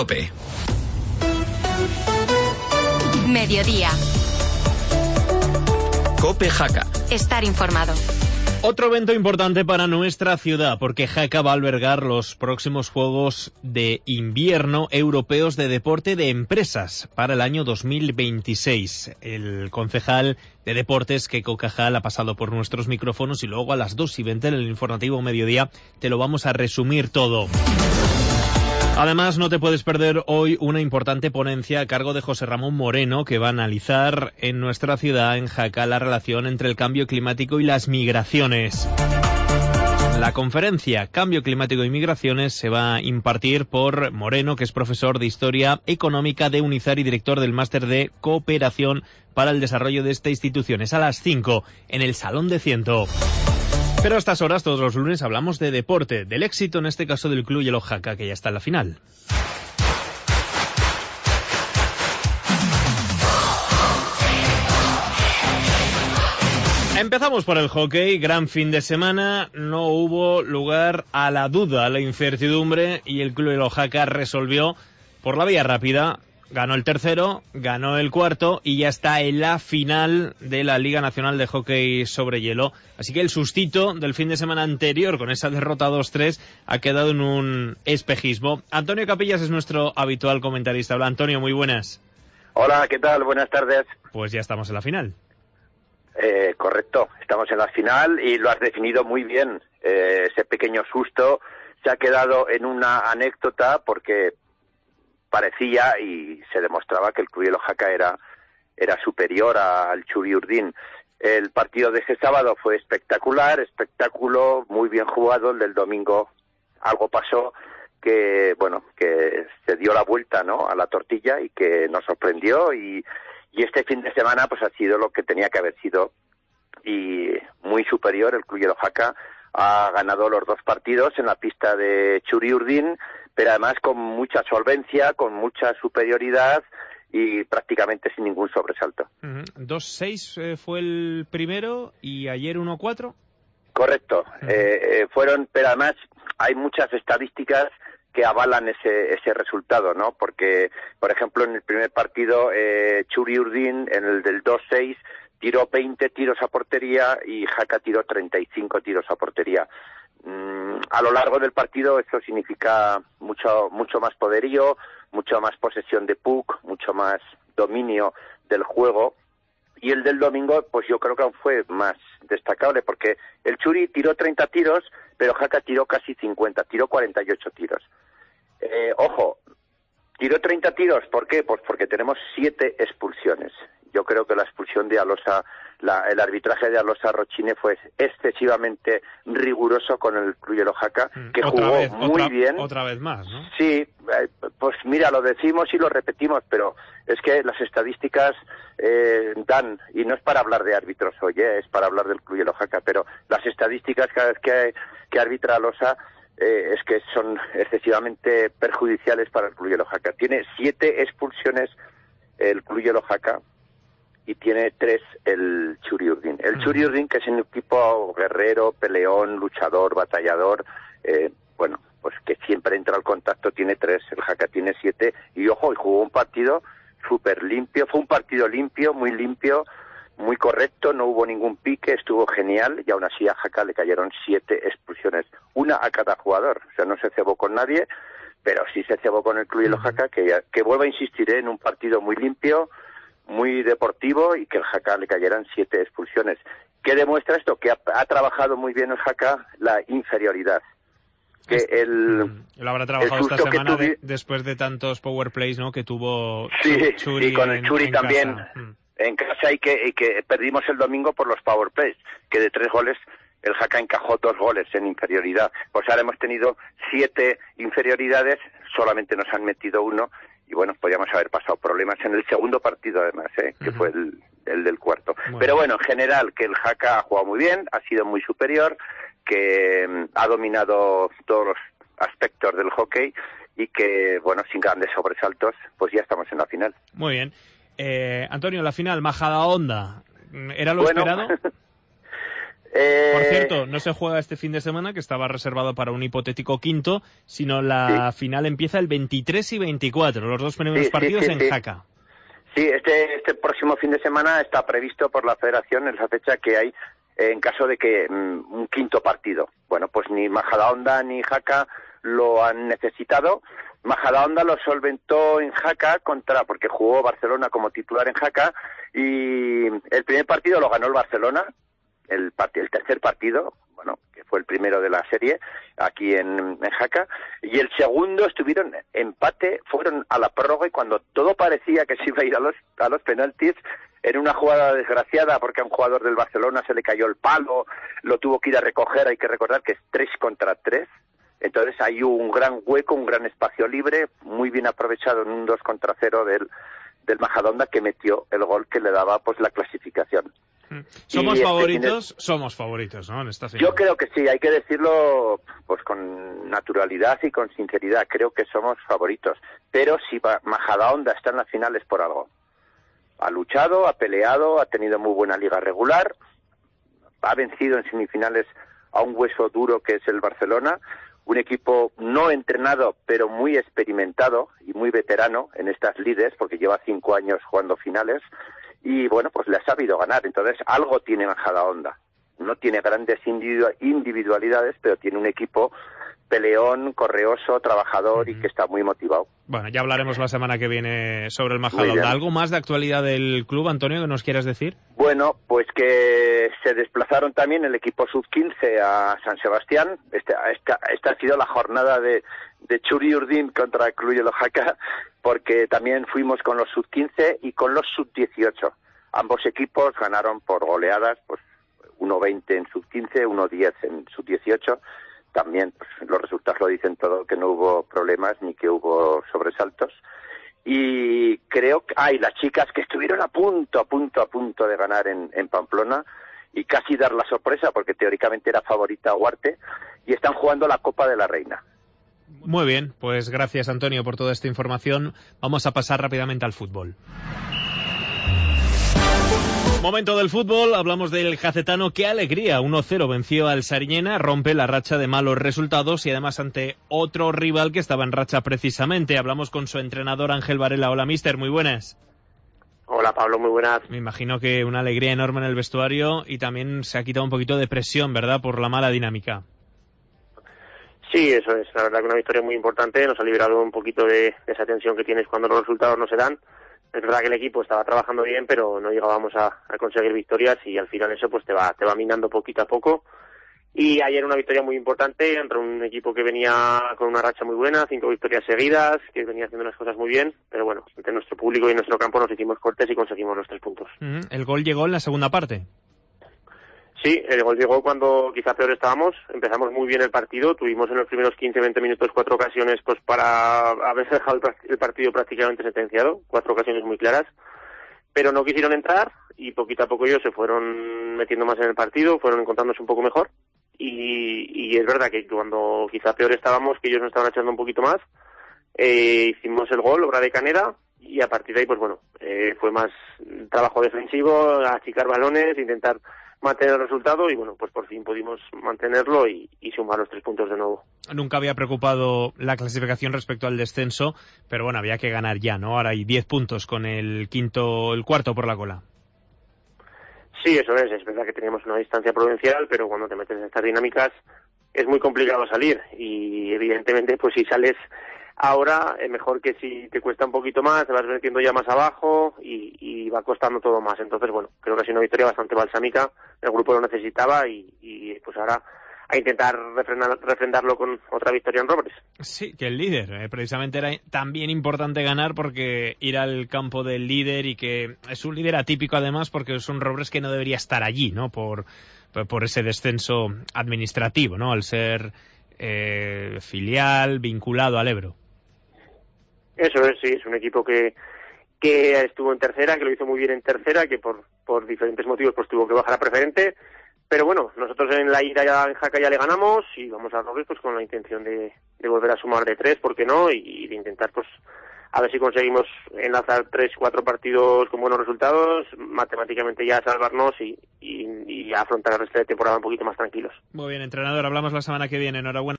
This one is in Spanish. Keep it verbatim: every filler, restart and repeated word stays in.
COPE. Mediodía. COPE Jaca. Estar informado. Otro evento importante para nuestra ciudad, porque Jaca va a albergar los próximos Juegos de Invierno Europeos de Deporte de Empresas para el año dos mil veintiséis. El concejal de Deportes, Keiko Cajal, ha pasado por nuestros micrófonos y luego a las dos y veinte en el informativo Mediodía te lo vamos a resumir todo. Además, no te puedes perder hoy una importante ponencia a cargo de José Ramón Moreno, que va a analizar en nuestra ciudad, en Jaca, la relación entre el cambio climático y las migraciones. La conferencia Cambio Climático y Migraciones se va a impartir por Moreno, que es profesor de Historia Económica de UNIZAR y director del Máster de Cooperación para el Desarrollo de esta institución. Es a las cinco en el Salón de Ciento. Pero a estas horas, todos los lunes, hablamos de deporte, del éxito, en este caso, del Club Hielo Jaca, que ya está en la final. Empezamos por el hockey, gran fin de semana, no hubo lugar a la duda, a la incertidumbre, y el Club Hielo Jaca resolvió por la vía rápida. Ganó el tercero, ganó el cuarto y ya está en la final de la Liga Nacional de Hockey sobre Hielo. Así que el sustito del fin de semana anterior con esa derrota dos tres ha quedado en un espejismo. Antonio Capillas es nuestro habitual comentarista. Hola Antonio, muy buenas. Hola, ¿qué tal? Buenas tardes. Pues ya estamos en la final. Eh, correcto, estamos en la final y lo has definido muy bien. Eh, ese pequeño susto se ha quedado en una anécdota porque parecía y se demostraba que el Club Hielo Jaca era, era superior al Txuri Urdin. El partido de ese sábado fue espectacular, espectáculo muy bien jugado. El del domingo algo pasó que, bueno, que se dio la vuelta, ¿no?, a la tortilla y que nos sorprendió y, y este fin de semana pues ha sido lo que tenía que haber sido y muy superior. El Club Hielo Jaca ha ganado los dos partidos en la pista de Txuri Urdin, pero además con mucha solvencia, con mucha superioridad y prácticamente sin ningún sobresalto. Uh-huh. dos seis eh, fue el primero y ayer uno cuatro. Correcto. Uh-huh. eh, eh, fueron, pero además hay muchas estadísticas que avalan ese ese resultado, ¿no? Porque, por ejemplo, en el primer partido, eh, Txuri Urdin, en el del dos seis, tiró veinte tiros a portería y Jaca tiró treinta y cinco tiros a portería. Mm, a lo largo del partido esto significa mucho mucho más poderío, mucho más posesión de puck, mucho más dominio del juego, y el del domingo pues yo creo que aún fue más destacable porque el Txuri tiró treinta tiros, pero Jaca tiró casi cincuenta, tiró cuarenta y ocho tiros. Eh, ojo, tiró treinta tiros, ¿por qué? Pues porque tenemos siete expulsiones. Yo creo que la expulsión de Alosa, la, el arbitraje de Alosa Rochine fue excesivamente riguroso con el Club Hielo Jaca, que otra jugó vez, muy otra, bien. Otra vez más, ¿no? Sí, eh, pues mira, lo decimos y lo repetimos, pero es que las estadísticas eh, dan, y no es para hablar de árbitros hoy, eh, es para hablar del Club Hielo Jaca, pero las estadísticas cada vez que, que arbitra Alosa eh, es que son excesivamente perjudiciales para el Club Hielo Jaca. Tiene siete expulsiones el Club Hielo Jaca y tiene tres el Txuri Urdin. El Txuri Urdin, que es un equipo guerrero, peleón, luchador, batallador, eh, bueno, pues que siempre entra al contacto, tiene tres, el Jaca tiene siete, y ojo, y jugó un partido súper limpio, fue un partido limpio, muy limpio, muy correcto, no hubo ningún pique, estuvo genial, y aún así a Jaca le cayeron siete expulsiones, una a cada jugador, o sea, no se cebó con nadie, pero sí se cebó con el Club Hielo Jaca, que, que vuelvo a insistir, ¿eh? En un partido muy limpio, muy deportivo, y que el Jaca le cayeran siete expulsiones. ¿Qué demuestra esto? Que ha, ha trabajado muy bien el Jaca la inferioridad. Que el, lo habrá trabajado esta semana tuvi... de, después de tantos power plays, ¿no?, que tuvo sí, Txuri sí, con el Txuri en también casa. en casa y que, y que perdimos el domingo por los power plays, que de tres goles el Jaca encajó dos goles en inferioridad. Pues ahora hemos tenido siete inferioridades, solamente nos han metido uno, y bueno, podríamos haber pasado problemas en el segundo partido además, ¿eh? que uh-huh. fue el, el del cuarto. Bueno. Pero bueno, en general, que el Jaca ha jugado muy bien, ha sido muy superior, que um, ha dominado todos los aspectos del hockey y que, bueno, sin grandes sobresaltos, pues ya estamos en la final. Muy bien. Eh, Antonio, la final, Majadahonda, ¿era lo bueno, esperado? Eh... Por cierto, no se juega este fin de semana, que estaba reservado para un hipotético quinto, sino la sí. final empieza el veintitrés y veinticuatro, los dos primeros sí, partidos sí, sí, en sí. Jaca. Sí, este, este próximo fin de semana está previsto por la Federación en esa fecha que hay en caso de que um, un quinto partido. Bueno, pues ni Majadahonda ni Jaca lo han necesitado. Majadahonda lo solventó en Jaca contra, porque jugó Barcelona como titular en Jaca, y el primer partido lo ganó el Barcelona, el, part- el tercer partido, bueno, que fue el primero de la serie, aquí en, en Jaca, y el segundo estuvieron empate, fueron a la prórroga, y cuando todo parecía que se iba a ir a los, a los penaltis, en una jugada desgraciada, porque a un jugador del Barcelona se le cayó el palo, lo tuvo que ir a recoger, hay que recordar que es tres contra tres, entonces hay un gran hueco, un gran espacio libre, muy bien aprovechado en un dos contra cero del, del Majadahonda, que metió el gol que le daba pues la clasificación. ¿Somos y favoritos? Este tiene... Somos favoritos, ¿no? En esta final. Yo creo que sí, hay que decirlo pues con naturalidad y con sinceridad. Creo que somos favoritos. Pero si Majadahonda está en las finales por algo. Ha luchado, ha peleado, ha tenido muy buena liga regular, ha vencido en semifinales a un hueso duro que es el Barcelona, un equipo no entrenado pero muy experimentado y muy veterano en estas lides, porque lleva cinco años jugando finales. Y bueno, pues le ha sabido ganar. Entonces algo tiene Majadahonda. No tiene grandes individualidades, pero tiene un equipo peleón, correoso, trabajador uh-huh. y que está muy motivado. Bueno, ya hablaremos la semana que viene sobre el Majadahonda. ¿Algo más de actualidad del club, Antonio, que nos quieras decir? Bueno, pues que se desplazaron también el equipo sub quince a San Sebastián. Esta, esta, esta ha sido la jornada de, de Txuri Urdin contra el Club Jaca, porque también fuimos con los sub quince y con los sub dieciocho. Ambos equipos ganaron por goleadas, pues uno veinte en sub quince, uno diez en sub dieciocho. También pues, los resultados lo dicen todo, que no hubo problemas ni que hubo sobresaltos. Y creo que hay ah, las chicas que estuvieron a punto, a punto, a punto de ganar en, en Pamplona y casi dar la sorpresa, porque teóricamente era favorita Huarte, y están jugando la Copa de la Reina. Muy bien, pues gracias, Antonio, por toda esta información. Vamos a pasar rápidamente al fútbol. Momento del fútbol, hablamos del jacetano. ¡Qué alegría! uno cero venció al Sariñena, rompe la racha de malos resultados y además ante otro rival que estaba en racha precisamente. Hablamos con su entrenador Ángel Varela. Hola, mister, muy buenas. Hola, Pablo, muy buenas. Me imagino que una alegría enorme en el vestuario y también se ha quitado un poquito de presión, ¿verdad?, por la mala dinámica. Sí, eso es, la verdad que una victoria muy importante, nos ha liberado un poquito de, de esa tensión que tienes cuando los resultados no se dan. Es verdad que el equipo estaba trabajando bien, pero no llegábamos a, a conseguir victorias y al final eso pues te va te va minando poquito a poco. Y ayer una victoria muy importante entre un equipo que venía con una racha muy buena, cinco victorias seguidas, que venía haciendo las cosas muy bien, pero bueno, entre nuestro público y nuestro campo nos hicimos cortes y conseguimos los tres puntos. Uh-huh. ¿El gol llegó en la segunda parte? Sí, el gol llegó cuando quizá peor estábamos, empezamos muy bien el partido, tuvimos en los primeros quince a veinte minutos cuatro ocasiones pues para haber dejado el partido prácticamente sentenciado, cuatro ocasiones muy claras, pero no quisieron entrar y poquito a poco ellos se fueron metiendo más en el partido, fueron encontrándose un poco mejor y, y es verdad que cuando quizá peor estábamos, que ellos nos estaban echando un poquito más, eh, hicimos el gol, obra de Caneda, y a partir de ahí pues bueno, eh, fue más trabajo defensivo, achicar balones, intentar mantener el resultado y bueno, pues por fin pudimos mantenerlo y, y sumar los tres puntos de nuevo. Nunca había preocupado la clasificación respecto al descenso, pero bueno, había que ganar ya, ¿no? Ahora hay diez puntos con el quinto, el cuarto por la cola. Sí, eso es, es verdad que teníamos una distancia prudencial, pero cuando te metes en estas dinámicas es muy complicado salir y evidentemente pues si sales ahora es mejor que si te cuesta un poquito más, te vas metiendo ya más abajo y, y va costando todo más. Entonces, bueno, creo que ha sido una victoria bastante balsámica, el grupo lo necesitaba y, y pues ahora a intentar refrendar, refrendarlo con otra victoria en Robres. Sí, que el líder, eh, precisamente era también importante ganar porque ir al campo del líder y que es un líder atípico además porque es un Robres que no debería estar allí, ¿no? Por, por ese descenso administrativo, ¿no? Al ser eh, filial, vinculado al Ebro. Eso es, sí, es un equipo que que estuvo en tercera, que lo hizo muy bien en tercera, que por por diferentes motivos pues tuvo que bajar a preferente, pero bueno, nosotros en la ida ya en Jaca ya le ganamos y vamos a Robres pues con la intención de, de volver a sumar de tres, ¿por qué no? Y, y de intentar pues a ver si conseguimos enlazar tres, cuatro partidos con buenos resultados, matemáticamente ya salvarnos y, y, y y afrontar el resto de temporada un poquito más tranquilos. Muy bien, entrenador, hablamos la semana que viene. Enhorabuena.